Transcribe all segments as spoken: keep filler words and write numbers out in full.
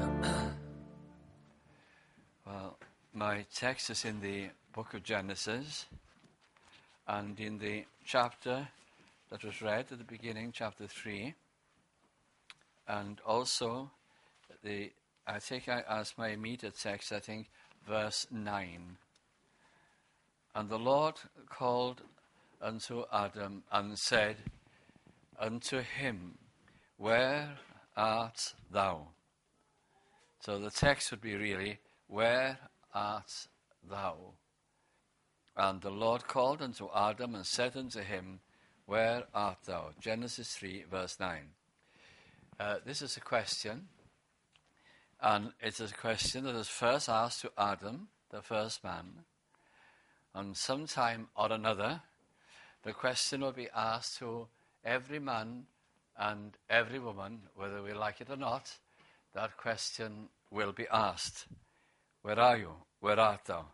Well, my text is in the book of Genesis, and in the chapter that was read at the beginning, chapter three, and also the, I think I, as my immediate text, I think verse nine. And the Lord called unto Adam and said unto him, Where art thou? So the text would be really, Where art thou? And the Lord called unto Adam and said unto him, Where art thou? Genesis three, verse nine. Uh, this is a question, and it is a question that is first asked to Adam, the first man, and sometime or another, the question will be asked to every man and every woman, whether we like it or not. That question will be asked. Where are you? Where art thou?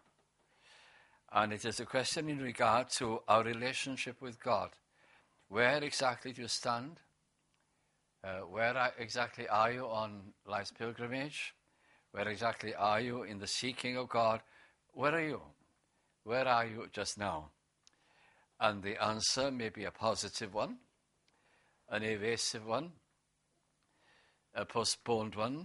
And it is a question in regard to our relationship with God. Where exactly do you stand? Uh, where are, exactly are you on life's pilgrimage? Where exactly are you in the seeking of God? Where are you? Where are you just now? And the answer may be a positive one, an evasive one, a postponed one,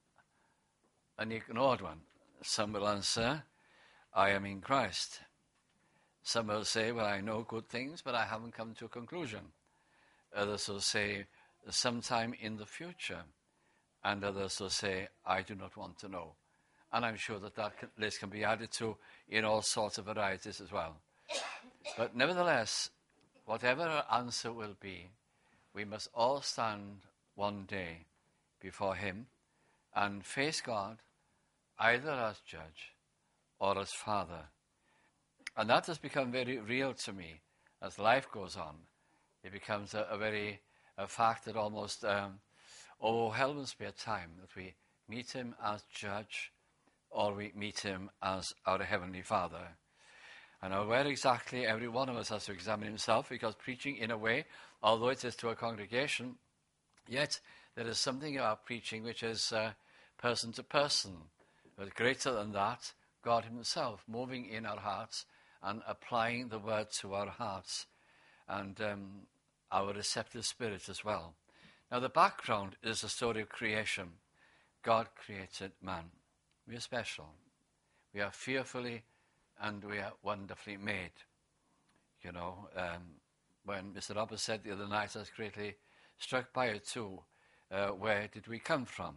an ignored one. Some will answer, I am in Christ. Some will say, well, I know good things, but I haven't come to a conclusion. Others will say, sometime in the future. And others will say, I do not want to know. And I'm sure that that list can be added to in all sorts of varieties as well. But nevertheless, whatever our answer will be, we must all stand one day before him and face God either as judge or as father. And that has become very real to me as life goes on. It becomes a, a very a fact that almost um, overwhelms me at time, that we meet him as judge or we meet him as our Heavenly Father. And now where exactly every one of us has to examine himself, because preaching in a way, although it is to a congregation, yet there is something about preaching which is uh, person to person. But greater than that, God himself moving in our hearts and applying the word to our hearts and um, our receptive spirit as well. Now the background is the story of creation. God created man. We are special. We are fearfully and we are wonderfully made. You know, um, when Mister Roberts said the other night, I was greatly struck by it too. Uh, where did we come from?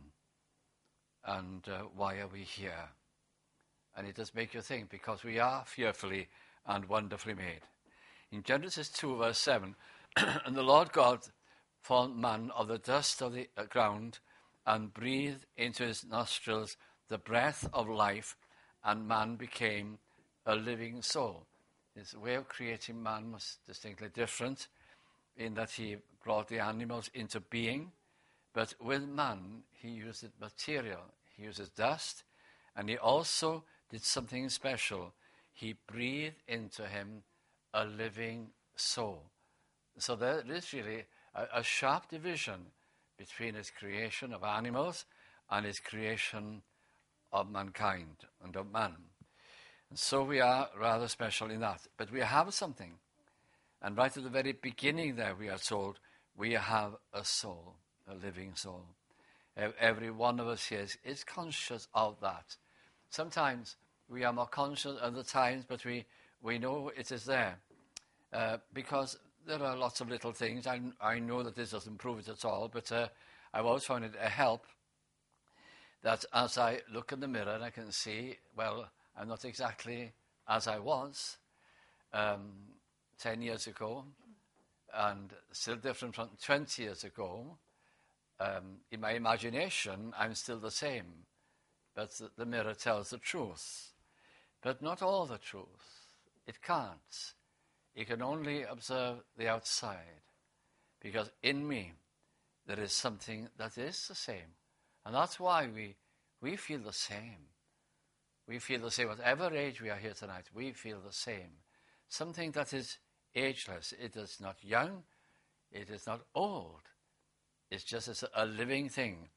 And uh, why are we here? And it does make you think, because we are fearfully and wonderfully made. In Genesis two, verse seven, and the Lord God formed man of the dust of the ground and breathed into his nostrils the breath of life, and man became a living soul. His way of creating man was distinctly different in that he brought the animals into being, but with man he used material. He uses dust, and he also did something special. He breathed into him a living soul. So there is really a, a sharp division between his creation of animals and his creation of mankind and of man. And so we are rather special in that. But we have something. And right at the very beginning there we are told we have a soul, a living soul. Every one of us here is, is conscious of that. Sometimes we are more conscious at the times, but we, we know it is there. Uh, because there are lots of little things. I, I know that this doesn't prove it at all, but uh, I've always found it a help that as I look in the mirror, I can see, well, I'm not exactly as I was um, ten years ago, and still different from twenty years ago. Um, in my imagination, I'm still the same, but the, the mirror tells the truth. But not all the truth. It can't. It can only observe the outside, because in me there is something that is the same. And that's why we, we feel the same. We feel the same. Whatever age we are here tonight, we feel the same. Something that is ageless. It is not young. It is not old. It's just as a living thing.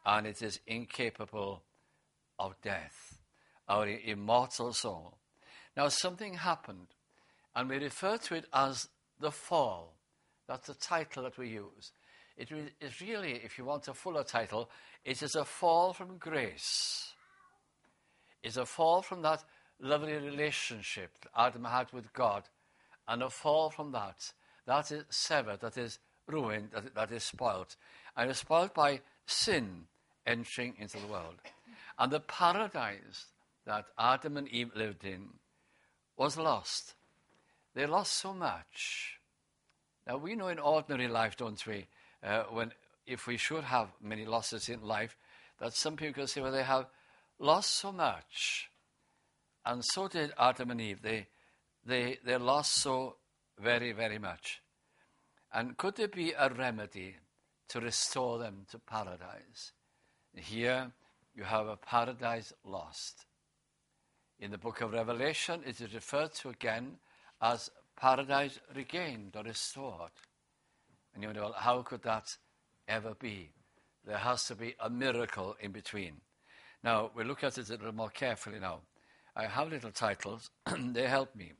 and it is incapable of death, our immortal soul. Now, something happened, and we refer to it as the fall. That's the title that we use. It is really, if you want a fuller title, it is a fall from grace. It's a fall from that lovely relationship that Adam had with God, and a fall from that. That is severed, that is ruined, that, that is spoilt. And it's spoilt by sin entering into the world. And the paradise that Adam and Eve lived in was lost. They lost so much. Now, we know in ordinary life, don't we, uh, when if we should have many losses in life, that some people say, well, they have lost so much. And so did Adam and Eve. They, they, they lost so very, very much. And could there be a remedy to restore them to paradise? Here you have a paradise lost. In the book of Revelation, it is referred to again as paradise regained or restored. And you wonder, well, how could that ever be? There has to be a miracle in between. Now, we'll look at it a little more carefully now. I have little titles. They help me.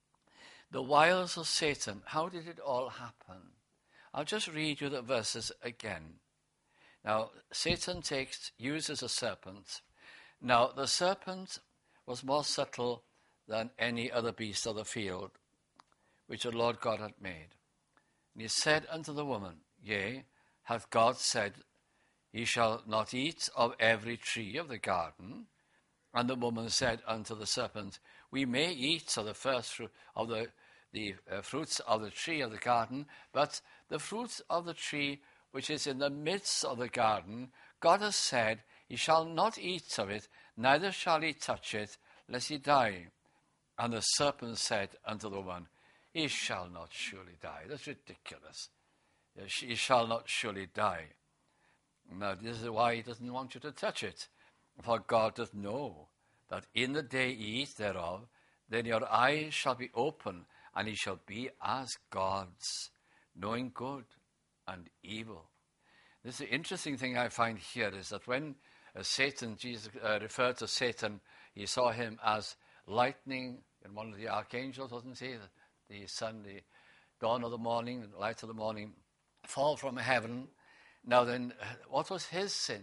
The wiles of Satan. How did it all happen? I'll just read you the verses again. Now, Satan takes, uses a serpent. Now, the serpent was more subtle than any other beast of the field, which the Lord God had made. And he said unto the woman, Yea, hath God said, Ye shall not eat of every tree of the garden? And the woman said unto the serpent, We may eat of the first fruit of the, the uh, fruits of the tree of the garden, but the fruit of the tree which is in the midst of the garden, God has said, Ye shall not eat of it, neither shall ye touch it, lest ye die. And the serpent said unto the woman, He shall not surely die. That's ridiculous. He shall not surely die. Now, this is why he doesn't want you to touch it. For God doth know that in the day ye eat thereof, then your eyes shall be open, and ye shall be as gods, knowing good and evil. This is the interesting thing I find here is that when uh, Satan, Jesus uh, referred to Satan, he saw him as lightning in one of the archangels, wasn't he? The, the sun, the dawn of the morning, the light of the morning, fall from heaven. Now then, what was his sin?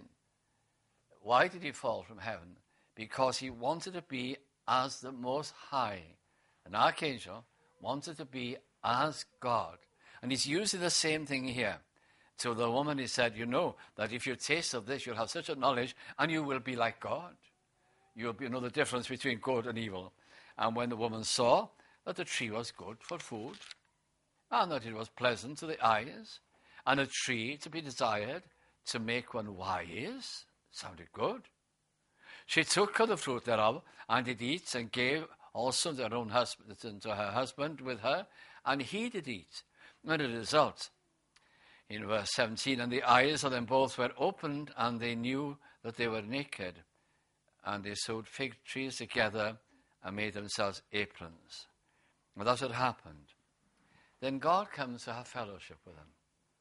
Why did he fall from heaven? Because he wanted to be as the Most High. An archangel wanted to be as God. And he's using the same thing here. To the woman he said, you know that if you taste of this, you'll have such a knowledge and you will be like God. You'll be, you know the difference between good and evil. And when the woman saw that the tree was good for food, and that it was pleasant to the eyes, and a tree to be desired to make one wise, sounded good. She took of the fruit thereof, and did eat, and gave also to her own husband, to her husband with her, and he did eat. And the result, in verse seventeen, and the eyes of them both were opened, and they knew that they were naked. And they sewed fig trees together and made themselves aprons. Well, that's what happened. Then God comes to have fellowship with them.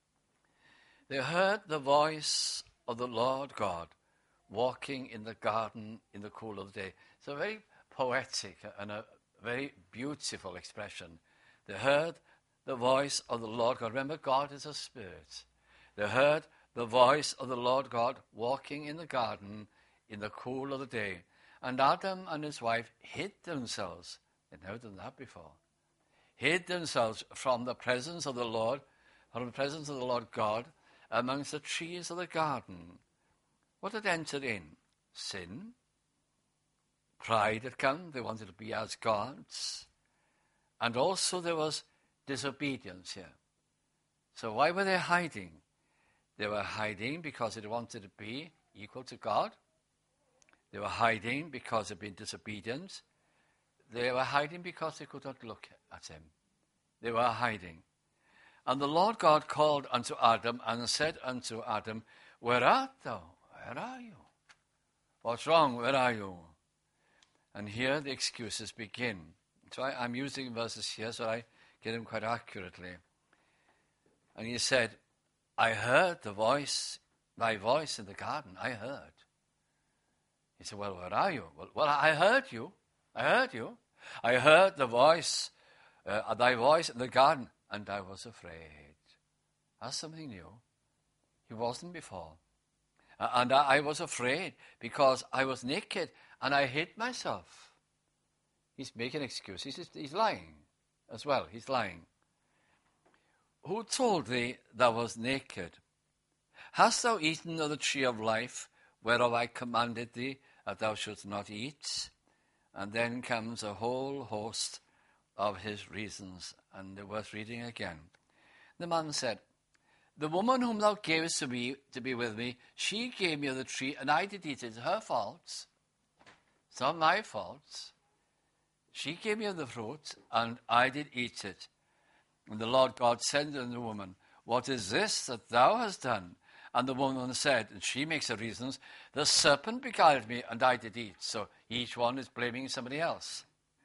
They heard the voice of the Lord God walking in the garden in the cool of the day. It's a very poetic and a very beautiful expression. They heard the voice of the Lord God. Remember, God is a spirit. They heard the voice of the Lord God walking in the garden in the cool of the day. And Adam and his wife hid themselves. They'd never done that before. Hid themselves from the presence of the Lord, from the presence of the Lord God, amongst the trees of the garden. What had entered in? Sin. Pride had come. They wanted to be as gods. And also there was disobedience here. So why were they hiding? They were hiding because they wanted to be equal to God. They were hiding because they'd been disobedient. They were hiding because they could not look at him. They were hiding. And the Lord God called unto Adam and said unto Adam, Where art thou? Where are you? What's wrong? Where are you? And here the excuses begin. So I, I'm using verses here so I get them quite accurately. And he said, I heard the voice thy voice in the garden, I heard. He said, well, where are you? Well, well I heard you. I heard you. I heard the voice, uh, thy voice in the garden, and I was afraid. That's something new. He wasn't before. Uh, and I, I was afraid because I was naked and I hid myself. He's making excuses. He's, he's lying as well. He's lying. Who told thee thou wast naked? Hast thou eaten of the tree of life, whereof I commanded thee that thou shouldst not eat? And then comes a whole host of his reasons, and they're worth reading again. The man said, the woman whom thou gavest to me to be with me, she gave me of the tree, and I did eat it. It's her fault. It's not my fault. She gave me of the fruit, and I did eat it. And the Lord God said unto the woman, what is this that thou hast done? And the woman said, and she makes the reasons, the serpent beguiled me, and I did eat. So each one is blaming somebody else.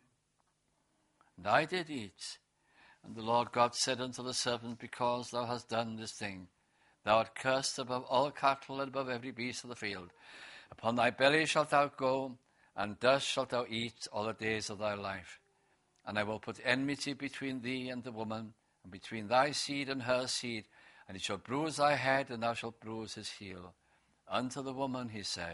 And I did eat. And the Lord God said unto the serpent, because thou hast done this thing, thou art cursed above all cattle and above every beast of the field. Upon thy belly shalt thou go, and dust shalt thou eat all the days of thy life. And I will put enmity between thee and the woman, and between thy seed and her seed, and he shall bruise thy head, and thou shalt bruise his heel. Unto the woman he said,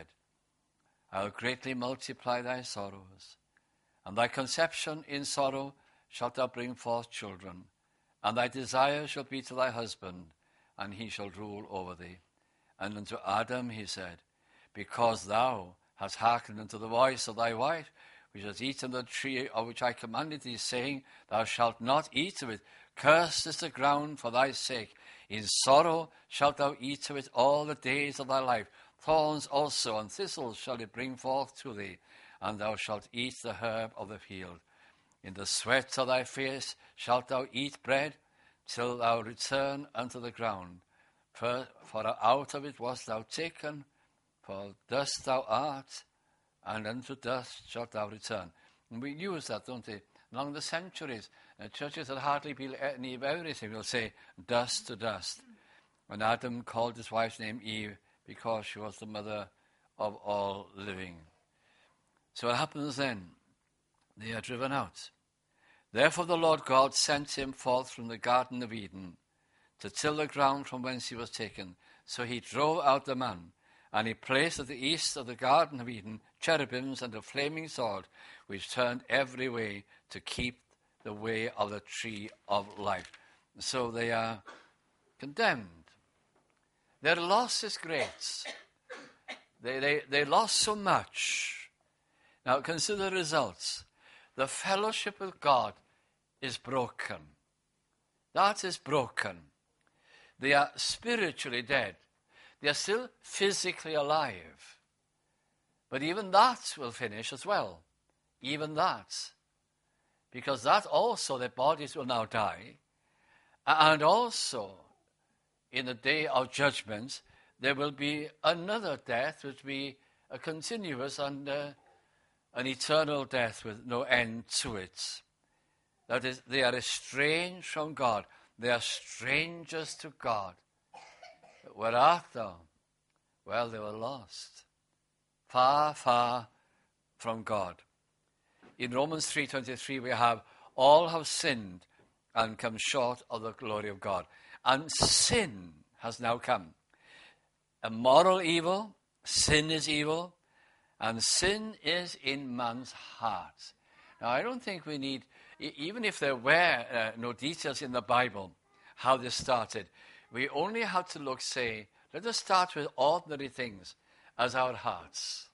I will greatly multiply thy sorrows, and thy conception in sorrow shalt thou bring forth children, and thy desire shall be to thy husband, and he shall rule over thee. And unto Adam he said, because thou hast hearkened unto the voice of thy wife, which has eaten the tree of which I commanded thee, saying, thou shalt not eat of it. Cursed is the ground for thy sake. In sorrow shalt thou eat of it all the days of thy life. Thorns also and thistles shall it bring forth to thee, and thou shalt eat the herb of the field. In the sweat of thy face shalt thou eat bread, till thou return unto the ground. For, for out of it wast thou taken, for dust thou art, and unto dust shalt thou return. And we use that, don't we? Along the centuries, uh, churches that hardly believe any of everything will say dust to dust. When Adam called his wife's name Eve, because she was the mother of all living. So what happens then? They are driven out. Therefore the Lord God sent him forth from the Garden of Eden to till the ground from whence he was taken. So he drove out the man, and he placed at the east of the Garden of Eden cherubims and a flaming sword, which turned every way to keep the way of the tree of life. So they are condemned. Their loss is great. They, they, they lost so much. Now consider the results. The fellowship with God is broken. That is broken. They are spiritually dead. They are still physically alive. But even that will finish as well. Even that. Because that also, their bodies will now die. And also, in the day of judgment, there will be another death, which will be a continuous and uh, an eternal death with no end to it. That is, they are estranged from God. They are strangers to God. Where art thou? Well, they were lost. Far, far from God. In Romans three twenty-three we have, all have sinned and come short of the glory of God. And sin has now come. A moral evil, sin is evil, and sin is in man's heart. Now, I don't think we need, even if there were uh, no details in the Bible, how this started, we only have to look, say, let us start with ordinary things as our hearts.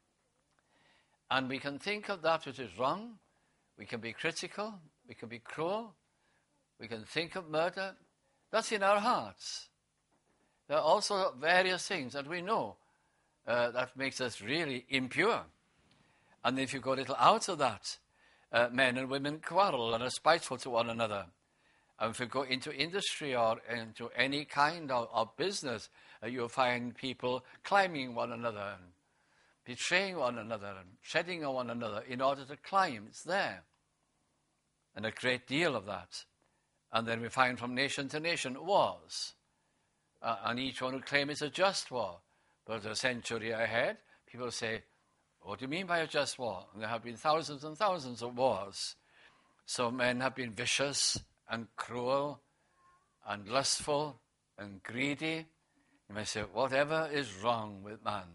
And we can think of that which is wrong. We can be critical. We can be cruel. We can think of murder. That's in our hearts. There are also various things that we know uh, that makes us really impure. And if you go a little out of that, uh, men and women quarrel and are spiteful to one another. And if you go into industry or into any kind of, of business, uh, you'll find people climbing one another and betraying one another and treading on one another in order to climb. It's there. And a great deal of that. And then we find from nation to nation wars. Uh, and each one would claim it's a just war. But a century ahead, people say, what do you mean by a just war? And there have been thousands and thousands of wars. So men have been vicious and cruel and lustful and greedy. You may say, whatever is wrong with man?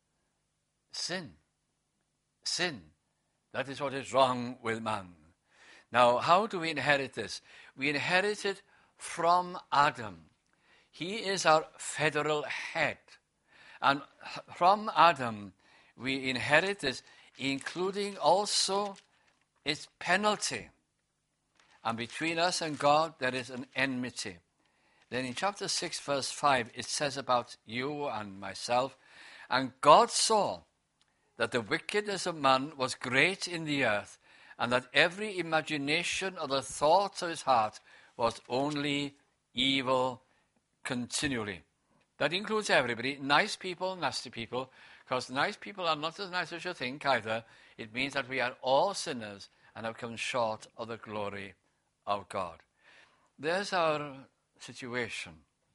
Sin. Sin. That is what is wrong with man. Now, how do we inherit this? We inherit it from Adam. He is our federal head. And from Adam, we inherit this, including also its penalty. And between us and God, there is an enmity. Then in chapter six, verse five, it says about you and myself, and God saw that the wickedness of man was great in the earth, and that every imagination of the thoughts of his heart was only evil continually. That includes everybody, nice people, nasty people, because nice people are not as nice as you think either. It means that we are all sinners and have come short of the glory of God. There's our situation.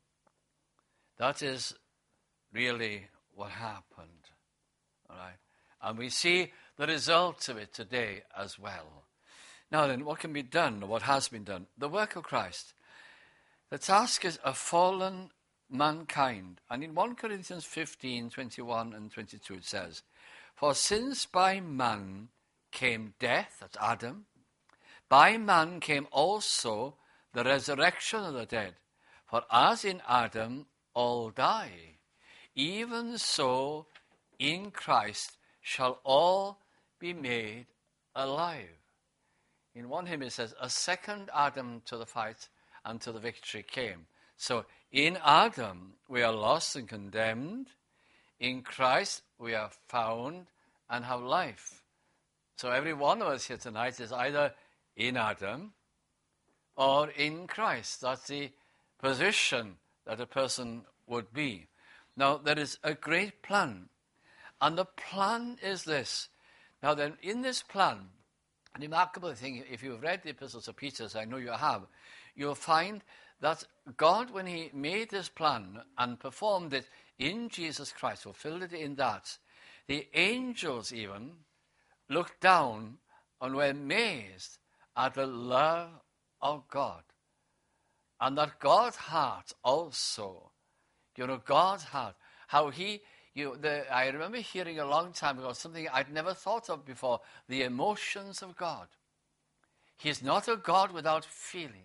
That is really what happened. All right? And we see the results of it today as well. Now then, what can be done, or what has been done? The work of Christ. The task is a fallen mankind. And in First Corinthians fifteen, twenty-one and twenty-two it says, for since by man came death, that's Adam, by man came also the resurrection of the dead. For as in Adam all die, even so in Christ shall all be made alive. In one hymn it says, a second Adam to the fight and to the victory came. So in Adam we are lost and condemned. In Christ we are found and have life. So every one of us here tonight is either in Adam or in Christ. That's the position that a person would be. Now there is a great plan. And the plan is this. Now then, in this plan, a remarkable thing, if you've read the epistles of Peter, as I know you have, you'll find that God, when he made this plan and performed it in Jesus Christ, fulfilled it in that, the angels even looked down and were amazed at the love of God. And that God's heart also, you know, God's heart, how he, you the, I remember hearing a long time ago something I'd never thought of before, the emotions of God. He's not a God without feeling.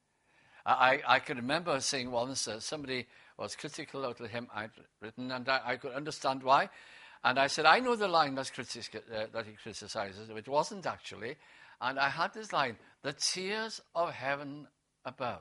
I, I can remember saying once uh, somebody was critical of the hymn I'd written, and I, I could understand why. And I said, I know the line that's critic, uh, that he criticizes. It wasn't actually. And I had this line, the tears of heaven above.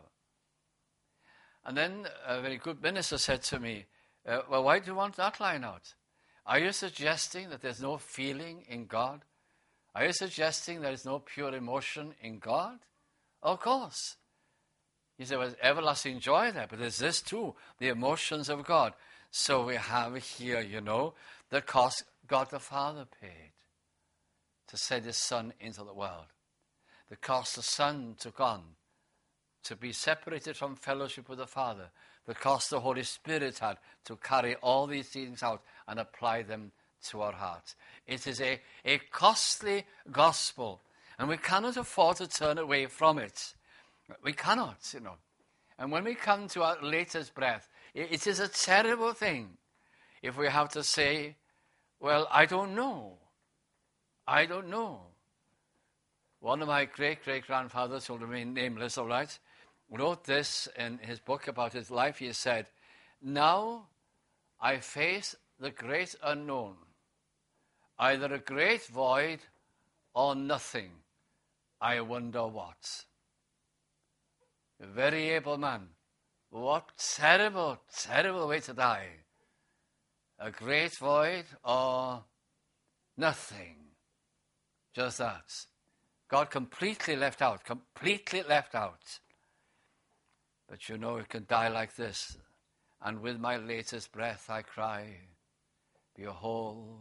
And then a very good minister said to me, uh, well, why do you want that line out? Are you suggesting that there's no feeling in God? Are you suggesting there is no pure emotion in God? Of course. He said, well, there's everlasting joy there, but there's this too, the emotions of God. So we have here, you know, the cost God the Father paid to send his Son into the world. The cost the Son took on to be separated from fellowship with the Father. The cost the Holy Spirit had to carry all these things out and apply them to our hearts. It is a, a costly gospel, and we cannot afford to turn away from it. We cannot, you know. And when we come to our latest breath, it, it is a terrible thing if we have to say, well, I don't know. I don't know. One of my great-great-grandfathers, who will remain nameless, all right, wrote this in his book about his life. He said, now I face the great unknown, either a great void or nothing. I wonder what. A very able man. What terrible, terrible way to die. A great void or nothing. Just that. God completely left out, completely left out. But you know, it can die like this. And with my latest breath I cry, behold,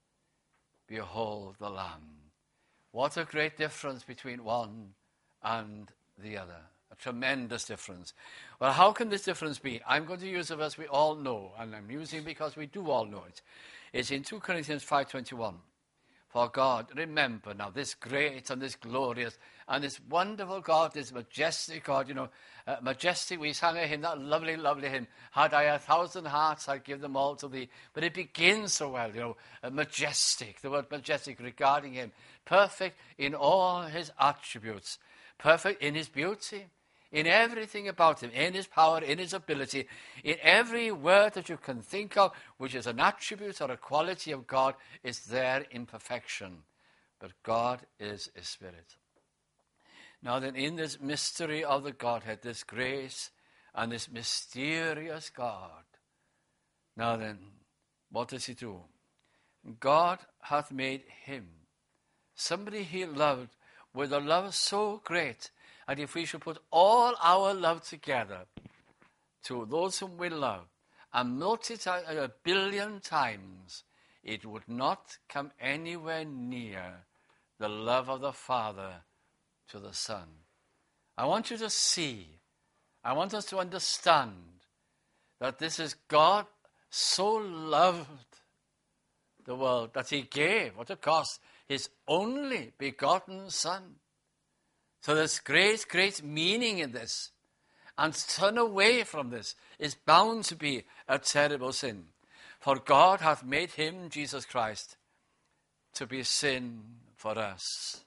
behold the Lamb. What a great difference between one and the other. A tremendous difference. Well, how can this difference be? I'm going to use a verse we all know, and I'm using it because we do all know it. It's in two Corinthians five twenty-one. For God, remember now, this great and this glorious and this wonderful God, this majestic God, you know, uh, majestic, we sang a hymn, that lovely, lovely hymn, had I a thousand hearts, I'd give them all to thee. But it begins so well, you know, uh, majestic, the word majestic regarding him, perfect in all his attributes, perfect in his beauty, in everything about him, in his power, in his ability, in every word that you can think of, which is an attribute or a quality of God, is there in perfection. But God is a spirit. Now then, in this mystery of the Godhead, this grace and this mysterious God, now then, what does he do? God hath made him somebody he loved with a love so great. And if we should put all our love together to those whom we love and multiply it a billion times, it would not come anywhere near the love of the Father to the Son. I want you to see, I want us to understand that this is God so loved the world that he gave, what it cost, his only begotten Son. So there's great, great meaning in this. And to turn away from this is bound to be a terrible sin. For God hath made him, Jesus Christ, to be sin for us,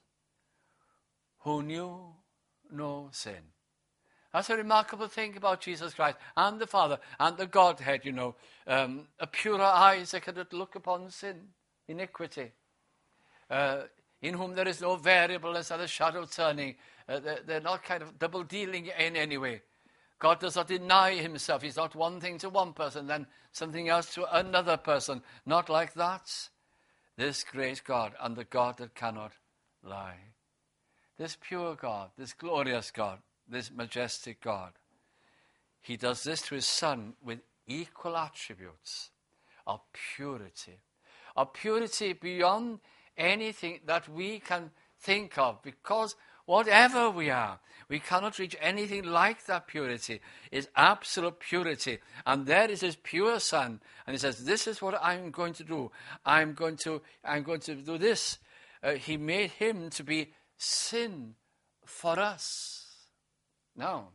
who knew no sin. That's a remarkable thing about Jesus Christ and the Father and the Godhead, you know. Um, a purer eyes that cannot look upon sin, iniquity. Uh, in whom there is no variableness and a shadow turning. Uh, they're, they're not kind of double-dealing in any way. God does not deny himself. He's not one thing to one person, then something else to another person. Not like that. This great God and the God that cannot lie. This pure God, this glorious God, this majestic God. He does this to his Son with equal attributes of purity. Of purity beyond anything that we can think of, because whatever we are, we cannot reach anything like that purity. It's absolute purity. And there is his pure Son, and he says, this is what I'm going to do. I'm going to, I'm going to do this. Uh, he made him to be sin for us. Now,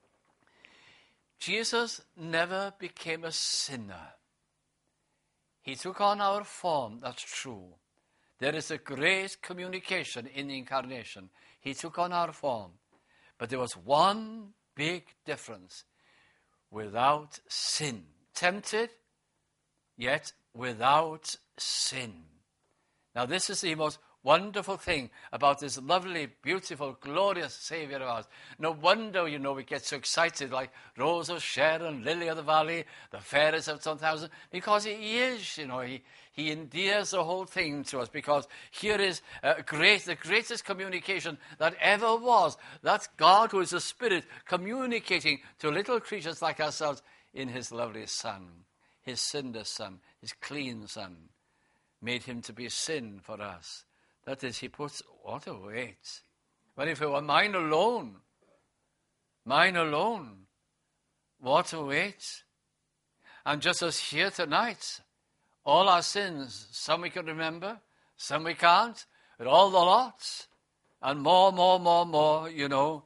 Jesus never became a sinner. He took on our form, that's true. There is a great communication in the incarnation. He took on our form. But there was one big difference. Without sin. Tempted, yet without sin. Now this is the most wonderful thing about this lovely, beautiful, glorious Savior of ours. No wonder, you know, we get so excited like Rose of Sharon, Lily of the Valley, the fairest of ten thousand, because he is, you know, he, he endears the whole thing to us, because here is uh, great, the greatest communication that ever was. That's God, who is a spirit, communicating to little creatures like ourselves in his lovely Son, his sinless Son, his clean Son, made him to be sin for us. That is, he puts, what a weight. Well, if it were mine alone, mine alone, what a weight. And just as here tonight, all our sins, some we can remember, some we can't, but all the lots, and more, more, more, more, you know.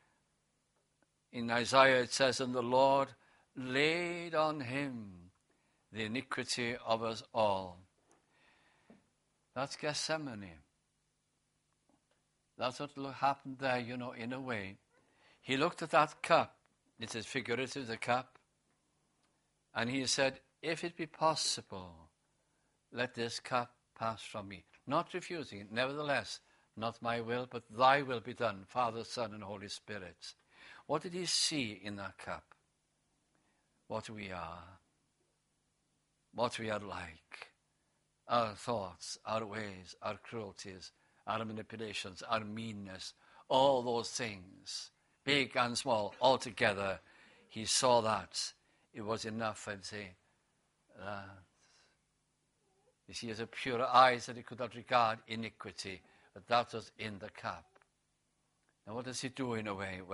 In Isaiah it says, and the Lord laid on him the iniquity of us all. That's Gethsemane. That's what happened there, you know, in a way. He looked at that cup. It is figurative, the cup. And he said, if it be possible, let this cup pass from me. Not refusing it. Nevertheless, not my will, but thy will be done, Father, Son, and Holy Spirit. What did he see in that cup? What we are. What we are like. Our thoughts, our ways, our cruelties, our manipulations, our meanness, all those things, big and small, all together. He saw that. It was enough, I'd say. That. You see, he has a purer eyes that he could not regard iniquity, but that was in the cup. Now what does he do in a way? Well,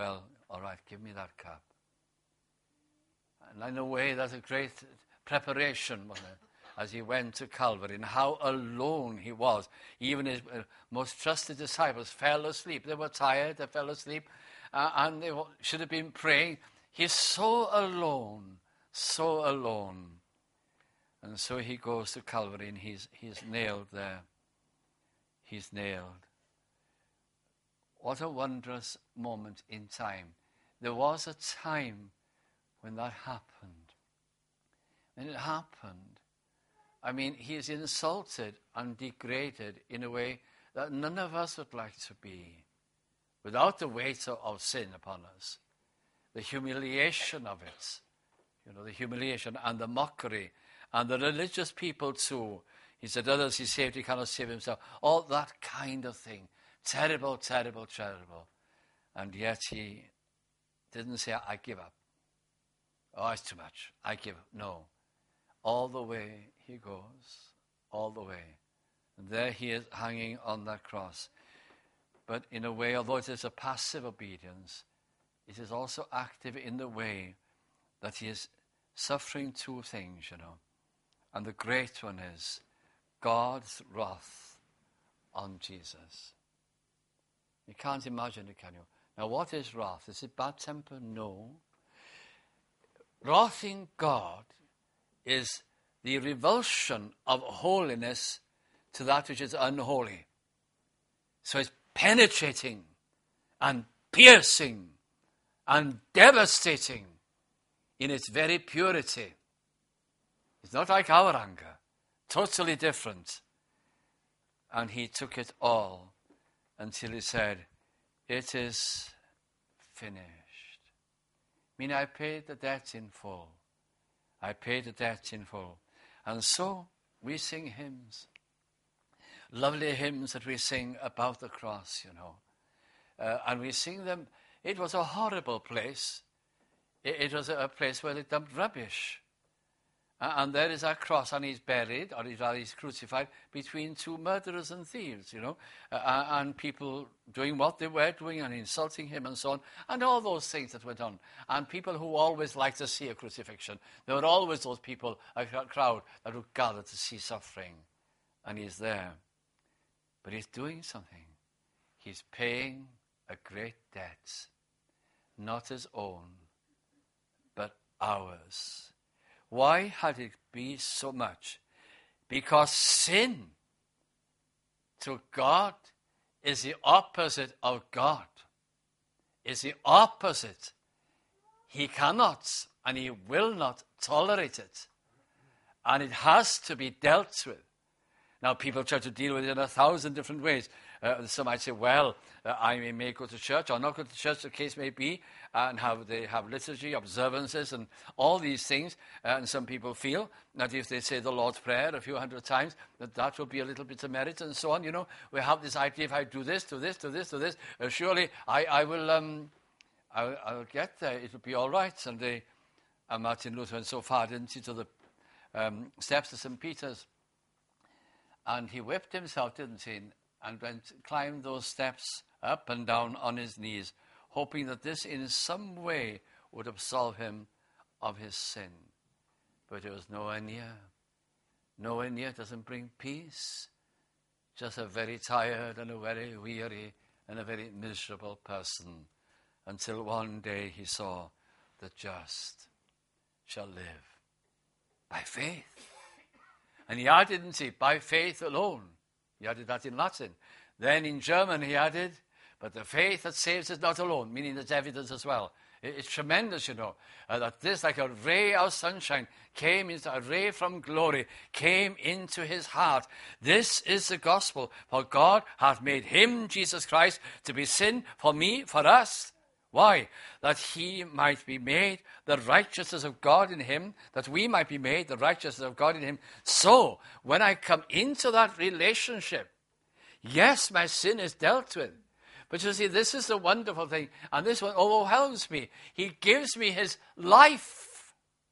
all right, give me that cup. And in a way, that's a great preparation, wasn't it? As he went to Calvary, and how alone he was. Even his uh, most trusted disciples fell asleep. They were tired, they fell asleep, uh, and they should have been praying. He's so alone, so alone. And so he goes to Calvary, and he's, he's nailed there. He's nailed. What a wondrous moment in time. There was a time when that happened. When it happened, I mean, he is insulted and degraded in a way that none of us would like to be. Without the weight of, of sin upon us. The humiliation of it. You know, the humiliation and the mockery. And the religious people too. He said, others he saved, he cannot save himself. All that kind of thing. Terrible, terrible, terrible. And yet he didn't say, I give up. Oh, it's too much. I give up. No. All the way he goes. All the way. And there he is hanging on that cross. But in a way, although it is a passive obedience, it is also active in the way that he is suffering two things, you know. And the great one is God's wrath on Jesus. You can't imagine it, can you? Now, what is wrath? Is it bad temper? No. Wrath in God is the revulsion of holiness to that which is unholy. So it's penetrating and piercing and devastating in its very purity. It's not like our anger. Totally different. And he took it all until he said, it is finished. I mean, I paid the debt in full. I paid the debt in full. And so we sing hymns. Lovely hymns that we sing about the cross, you know. Uh, and we sing them. It was a horrible place. It, it was a place where they dumped rubbish. Uh, and there is our cross, and he's buried, or he's, he's crucified, between two murderers and thieves, you know. Uh, and people doing what they were doing and insulting him and so on. And all those things that went on. And people who always like to see a crucifixion. There were always those people, a crowd, that would gather to see suffering. And he's there. But he's doing something. He's paying a great debt. Not his own, but ours. Why had it be so much? Because sin to God is the opposite of God. Is the opposite. He cannot and he will not tolerate it. And it has to be dealt with. Now, people try to deal with it in a thousand different ways. Uh, some might say, well, uh, I may, may go to church or not go to church, the case may be, and have they have liturgy, observances, and all these things. Uh, and some people feel that if they say the Lord's Prayer a few hundred times, that that will be a little bit of merit and so on. You know, we have this idea, if I do this, do this, do this, do this, uh, surely I, I will um, I, I'll get there. It will be all right. And they, uh, Martin Luther went so far, didn't he, to the um, steps of Saint Peter's. And he whipped himself, didn't he, and went, climbed those steps up and down on his knees, hoping that this in some way would absolve him of his sin. But it was nowhere near. Nowhere near. It doesn't bring peace. Just a very tired and a very weary and a very miserable person. Until one day he saw the just shall live by faith. And he added, didn't he, by faith alone. He added that in Latin. Then in German he added, but the faith that saves is not alone, meaning there's evidence as well. It's tremendous, you know, uh, that this, like a ray of sunshine, came into a ray from glory, came into his heart. This is the gospel. For God hath made him, Jesus Christ, to be sin for me, for us. Why? That he might be made the righteousness of God in him, that we might be made the righteousness of God in him. So, when I come into that relationship, yes, my sin is dealt with. But you see, this is the wonderful thing, and this one overwhelms me. He gives me his life.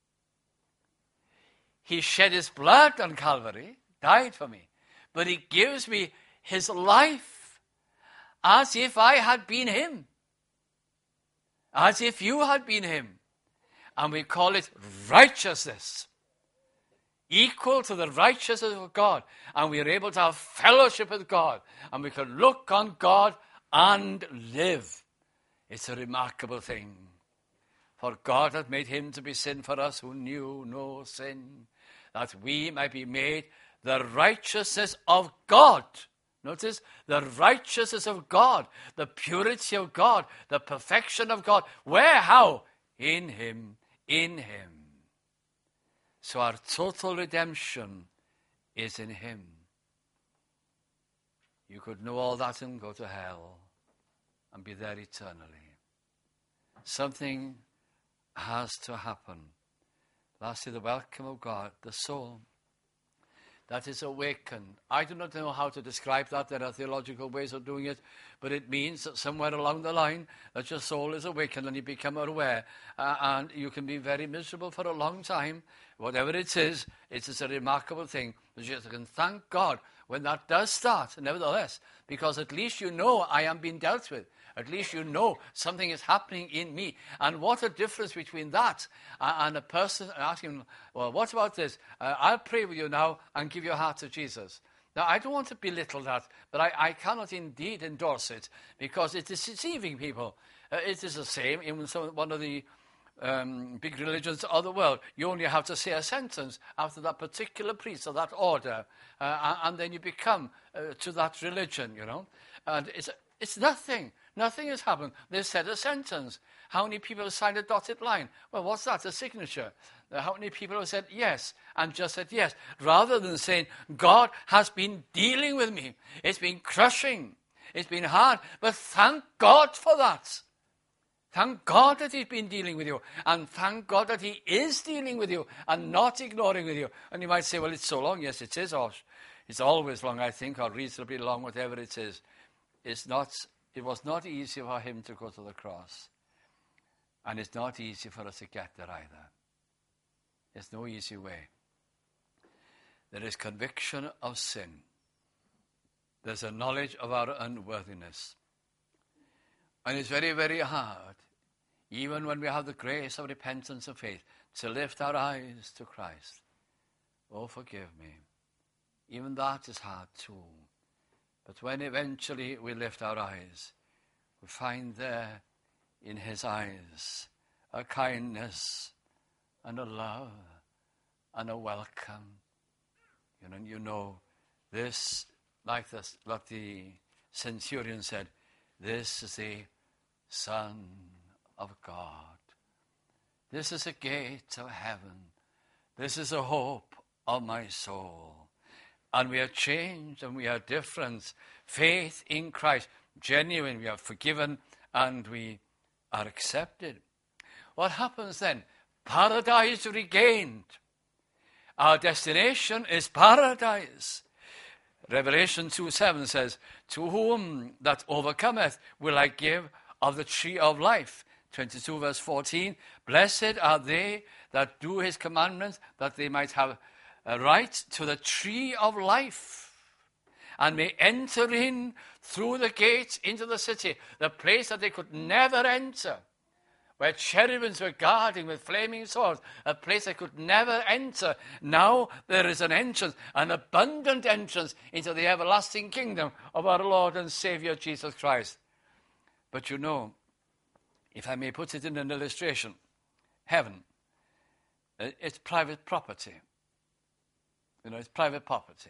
He shed his blood on Calvary, died for me, but he gives me his life as if I had been him. as if you had been him. And we call it righteousness, equal to the righteousness of God. And we are able to have fellowship with God. And we can look on God and live. It's a remarkable thing. For God hath made him to be sin for us who knew no sin, that we might be made the righteousness of God. Notice, the righteousness of God, the purity of God, the perfection of God. Where? How? In him, in him. So our total redemption is in him. You could know all that and go to hell and be there eternally. Something has to happen. Lastly, the welcome of God, the soul that is awakened. I do not know how to describe that. There are theological ways of doing it, but it means that somewhere along the line that your soul is awakened and you become aware, uh, and you can be very miserable for a long time. Whatever it is, it is a remarkable thing. But you can thank God when that does start, nevertheless, because at least you know I am being dealt with. At least you know something is happening in me. And what a difference between that and a person asking, well, what about this? Uh, I'll pray with you now and give your heart to Jesus. Now, I don't want to belittle that, but I, I cannot indeed endorse it because it is deceiving people. Uh, it is the same in some, one of the um, big religions of the world. You only have to say a sentence after that particular priest or that order, uh, and then you become uh, to that religion, you know. And it's, it's nothing. Nothing has happened. They said a sentence. How many people have signed a dotted line? Well, what's that? A signature. Uh, how many people have said yes and just said yes? Rather than saying, God has been dealing with me. It's been crushing. It's been hard. But thank God for that. Thank God that he's been dealing with you. And thank God that he is dealing with you and not ignoring with you. And you might say, well, it's so long. Yes, it is. Or it's always long, I think, or reasonably long, whatever it is. It's not... It was not easy for him to go to the cross. And it's not easy for us to get there either. There's no easy way. There is conviction of sin. There's a knowledge of our unworthiness. And it's very, very hard, even when we have the grace of repentance and faith, to lift our eyes to Christ. Oh, forgive me. Even that is hard too. But when eventually we lift our eyes, we find there in his eyes a kindness and a love and a welcome. You know, you know this, like this, what the centurion said, this is the Son of God. This is a gate of heaven. This is a hope of my soul. And we are changed and we are different. Faith in Christ, genuine, we are forgiven and we are accepted. What happens then? Paradise regained. Our destination is paradise. Revelation two seven says, to whom that overcometh will I give of the tree of life. twenty-two verse fourteen, blessed are they that do his commandments, that they might have a right to the tree of life, and may enter in through the gates into the city, the place that they could never enter, where cherubims were guarding with flaming swords, a place they could never enter. Now there is an entrance, an abundant entrance into the everlasting kingdom of our Lord and Savior Jesus Christ. But you know, if I may put it in an illustration, heaven, it's private property. You know, it's private property.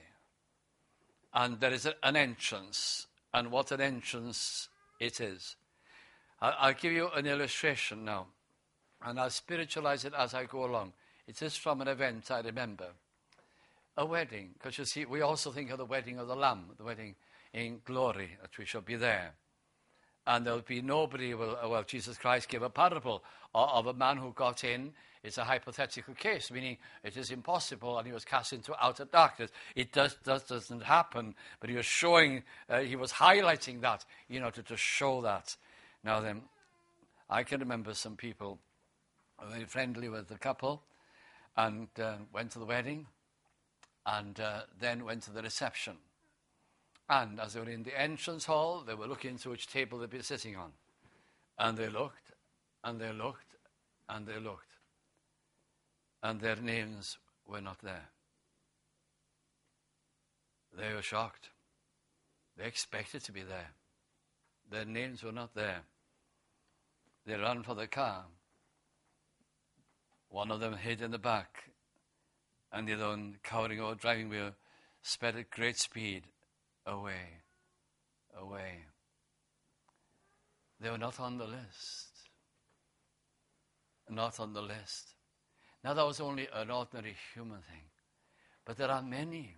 And there is a, an entrance. And what an entrance it is. I'll, I'll give you an illustration now. And I'll spiritualize it as I go along. It is from an event I remember. A wedding. Because you see, we also think of the wedding of the Lamb. The wedding in glory, that we shall be there. And there'll be nobody, will, well, Jesus Christ gave a parable of, of a man who got in. It's a hypothetical case, meaning it is impossible, and he was cast into outer darkness. It does, does, doesn't happen, but he was showing, uh, he was highlighting that, you know, to, to show that. Now then, I can remember some people were very friendly with the couple, and uh, went to the wedding, and uh, then went to the reception. And as they were in the entrance hall, they were looking to which table they'd be sitting on. And they looked, And they looked, and they looked, and their names were not there. They were shocked. They expected to be there. Their names were not there. They ran for the car. One of them hid in the back, and the other one, cowering over driving wheel, sped at great speed away, away. They were not on the list. Not on the list. Now, that was only an ordinary human thing. But there are many.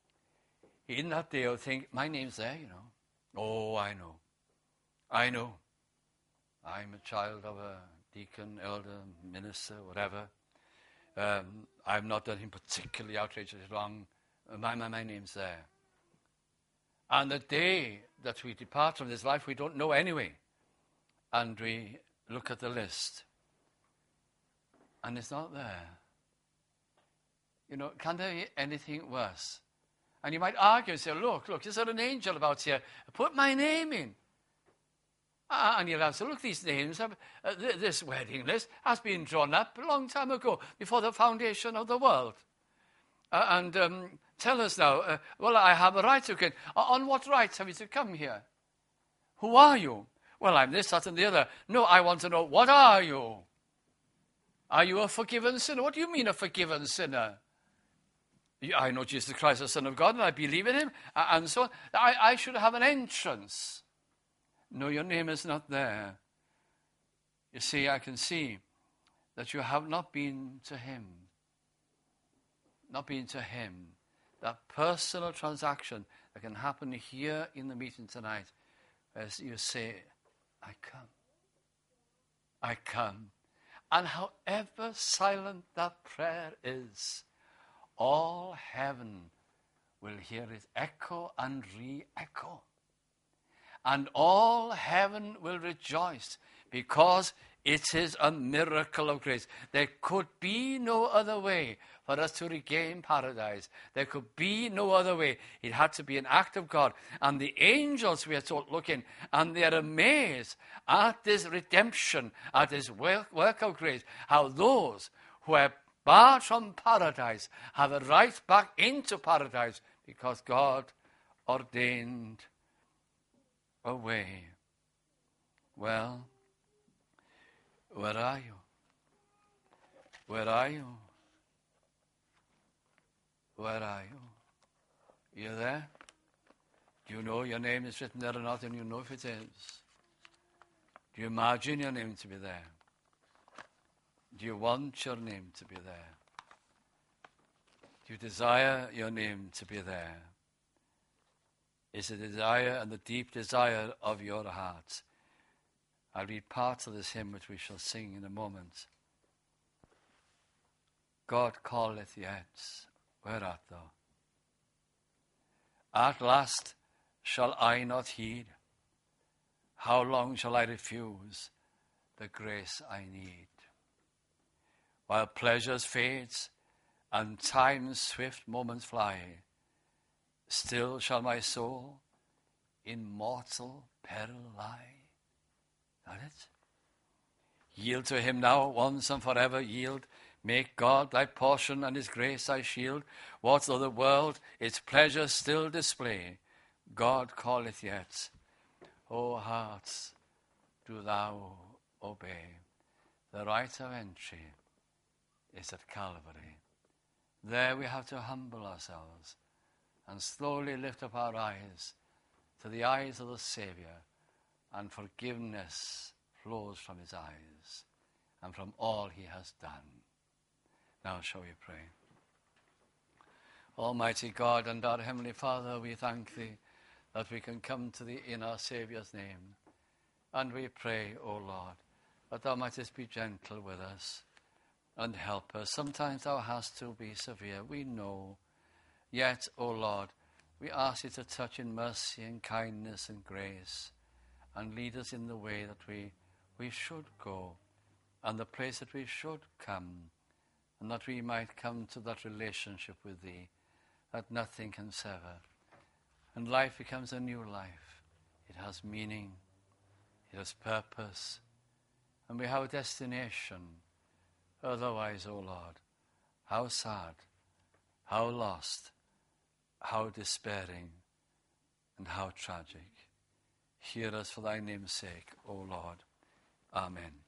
In that day, I'll think, my name's there, you know. Oh, I know. I know. I'm a child of a deacon, elder, minister, whatever. Um, I've not done him particularly outrageously wrong. My, my, my name's there. And the day that we depart from this life, we don't know anyway. And we look at the list. And it's not there. You know, can there be anything worse? And you might argue and say, look, look, is there an angel about here? Put my name in. Uh, and you'll answer, look, these names, have, uh, th- this wedding list has been drawn up a long time ago, before the foundation of the world. Uh, and um, tell us now, uh, well, I have a right to come. Uh, on what rights have you to come here? Who are you? Well, I'm this, that, and the other. No, I want to know, what are you? Are you a forgiven sinner? What do you mean a forgiven sinner? I know Jesus Christ, the Son of God, and I believe in him, and so on. I, I should have an entrance. No, your name is not there. You see, I can see that you have not been to him. Not been to him. That personal transaction that can happen here in the meeting tonight, as you say, I come. I come. And however silent that prayer is, all heaven will hear it echo and re-echo. And all heaven will rejoice because it is a miracle of grace. There could be no other way for us to regain paradise. There could be no other way. It had to be an act of God. And the angels, we are told, look in, and they are amazed at this redemption, at this work, work of grace, how those who are barred from paradise have a right back into paradise because God ordained a way. Well, where are you? Where are you? Where are you? You there? Do you know your name is written there or not, and you know if it is? Do you imagine your name to be there? Do you want your name to be there? Do you desire your name to be there? Is the desire and the deep desire of your heart? I'll read parts of this hymn which we shall sing in a moment. God calleth yet, where art thou? At last shall I not heed? How long shall I refuse the grace I need? While pleasures fades and time's swift moments fly, still shall my soul in mortal peril lie. That it? Yield to him now, once and forever yield. Make God thy portion and his grace thy shield. What though the world its pleasures still display, God calleth yet. O hearts, do thou obey. The right of entry is at Calvary. There we have to humble ourselves and slowly lift up our eyes to the eyes of the Saviour, and forgiveness flows from his eyes and from all he has done. Now shall we pray. Almighty God and our Heavenly Father, we thank thee that we can come to thee in our Saviour's name. And we pray, O Lord, that thou mightest be gentle with us and help us. Sometimes thou hast to be severe, we know. Yet, O Lord, we ask you to touch in mercy and kindness and grace and lead us in the way that we, we should go and the place that we should come, and that we might come to that relationship with thee that nothing can sever. And life becomes a new life. It has meaning. It has purpose. and we have a destination. Otherwise, O Lord, how sad, how lost, how despairing, and how tragic. Hear us for thy name's sake, O Lord. Amen.